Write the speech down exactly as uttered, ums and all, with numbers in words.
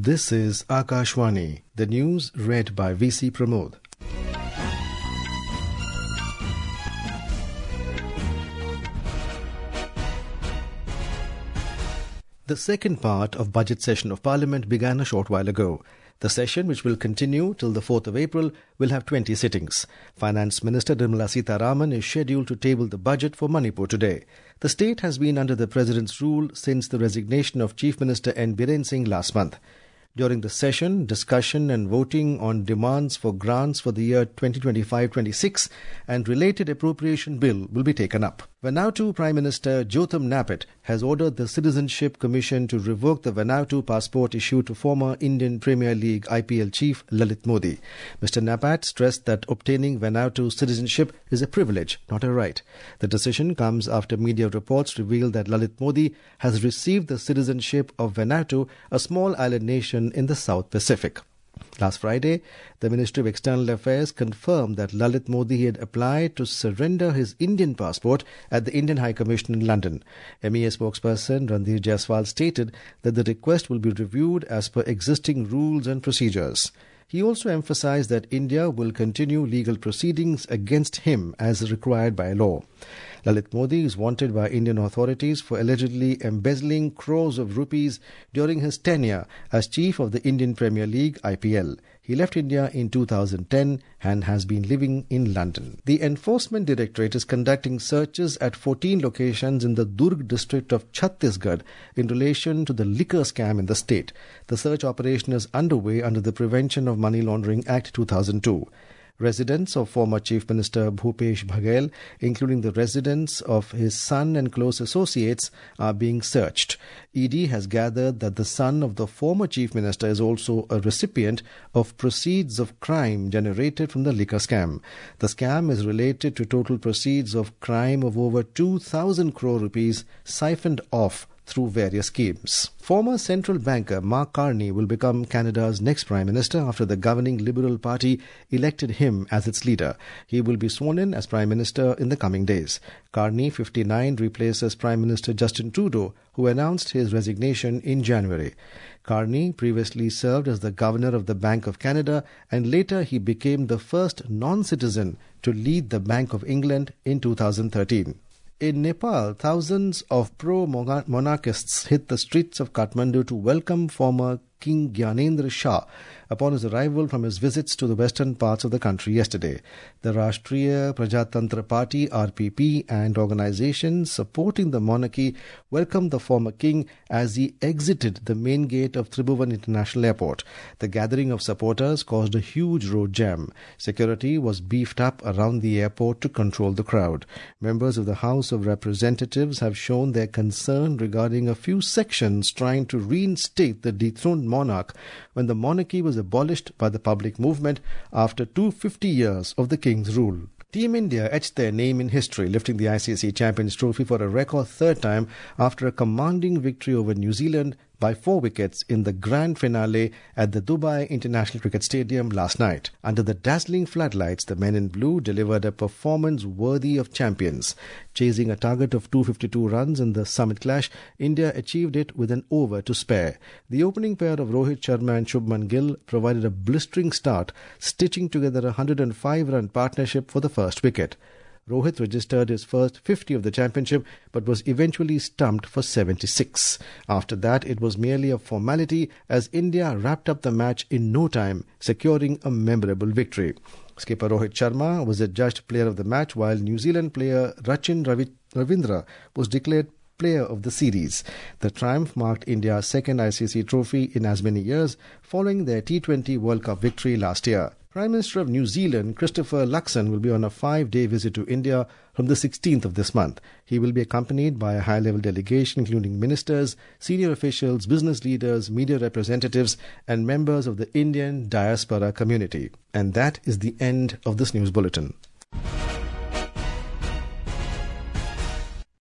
This is Akashvani, the news read by V C Pramod. The second part of budget session of Parliament began a short while ago. The session, which will continue till the fourth of April, will have twenty sittings. Finance Minister Nirmala Sitharaman is scheduled to table the budget for Manipur today. The state has been under the President's rule since the resignation of Chief Minister N. Biren Singh last month. During the session, discussion and voting on demands for grants for the year twenty twenty-five twenty-six and related appropriation bill will be taken up. Vanuatu Prime Minister Jotham Napet has ordered the Citizenship Commission to revoke the Vanuatu passport issued to former Indian Premier League I P L chief Lalit Modi. Mister Napet stressed that obtaining Vanuatu citizenship is a privilege, not a right. The decision comes after media reports reveal that Lalit Modi has received the citizenship of Vanuatu, a small island nation in the South Pacific. Last Friday, the Ministry of External Affairs confirmed that Lalit Modi had applied to surrender his Indian passport at the Indian High Commission in London. M E A spokesperson Randhir Jaiswal stated that the request will be reviewed as per existing rules and procedures. He also emphasized that India will continue legal proceedings against him as required by law. Lalit Modi is wanted by Indian authorities for allegedly embezzling crores of rupees during his tenure as chief of the Indian Premier League I P L. He left India in two thousand ten and has been living in London. The Enforcement Directorate is conducting searches at fourteen locations in the Durg district of Chhattisgarh in relation to the liquor scam in the state. The search operation is underway under the Prevention of Money Laundering Act two thousand two. Residents of former Chief Minister Bhupesh Baghel, including the residence of his son and close associates, are being searched. E D has gathered that the son of the former Chief Minister is also a recipient of proceeds of crime generated from the liquor scam. The scam is related to total proceeds of crime of over two thousand crore rupees siphoned off through various schemes. Former central banker Mark Carney will become Canada's next Prime Minister after the governing Liberal Party elected him as its leader. He will be sworn in as Prime Minister in the coming days. Carney, fifty-nine, replaces Prime Minister Justin Trudeau, who announced his resignation in January. Carney previously served as the Governor of the Bank of Canada, and later he became the first non-citizen to lead the Bank of England in two thousand thirteen. In Nepal, thousands of pro-monarchists hit the streets of Kathmandu to welcome former King Gyanendra Shah upon his arrival from his visits to the western parts of the country yesterday. The Rashtriya Prajatantra Party R P P and organizations supporting the monarchy welcomed the former king as he exited the main gate of Tribhuvan International Airport. The gathering of supporters caused a huge road jam. Security was beefed up around the airport to control the crowd. Members of the House of Representatives have shown their concern regarding a few sections trying to reinstate the dethroned monarch when the monarchy was abolished by the public movement after two hundred fifty years of the king's rule. Team India etched their name in history, lifting the I C C Champions Trophy for a record third time after a commanding victory over New Zealand by four wickets in the grand finale at the Dubai International Cricket Stadium last night. Under the dazzling floodlights, the men in blue delivered a performance worthy of champions. Chasing a target of two hundred fifty-two runs in the summit clash, India achieved it with an over to spare. The opening pair of Rohit Sharma and Shubman Gill provided a blistering start, stitching together a one hundred five run partnership for the first wicket. Rohit registered his first fifty of the championship but was eventually stumped for seventy-six. After that, it was merely a formality as India wrapped up the match in no time, securing a memorable victory. Skipper Rohit Sharma was adjudged player of the match, while New Zealand player Rachin Ravi- Ravindra was declared player of the series. The triumph marked India's second I C C trophy in as many years, following their T twenty World Cup victory last year. Prime Minister of New Zealand, Christopher Luxon, will be on a five-day visit to India from the sixteenth of this month. He will be accompanied by a high-level delegation including ministers, senior officials, business leaders, media representatives, and members of the Indian diaspora community. And that is the end of this news bulletin.